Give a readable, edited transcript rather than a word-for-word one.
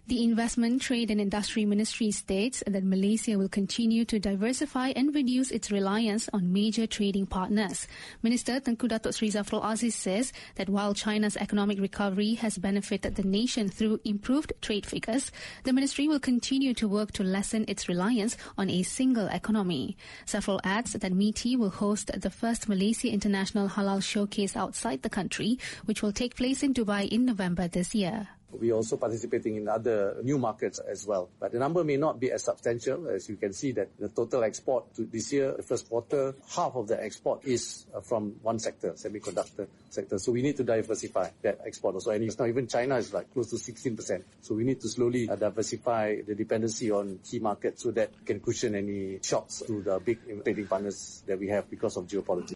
The Investment, Trade and Industry Ministry states that Malaysia will continue to diversify and reduce its reliance on major trading partners. Minister Tengku Datuk Seri Zafrul Aziz says that while China's economic recovery has benefited the nation through improved trade figures, the ministry will continue to work to lessen its reliance on a single economy. Zafrul adds that MITI will host the first Malaysia International Halal Showcase outside the country, which will take place in Dubai in November this year. We are also participating in other new markets as well. But the number may not be as substantial. As you can see that the total export to this year, the first quarter, half of the export is from one sector, semiconductor sector. So we need to diversify that export also. And it's not even China is like close to 16%. So we need to slowly diversify the dependency on key markets so that can cushion any shocks to the big trading partners that we have because of geopolitics.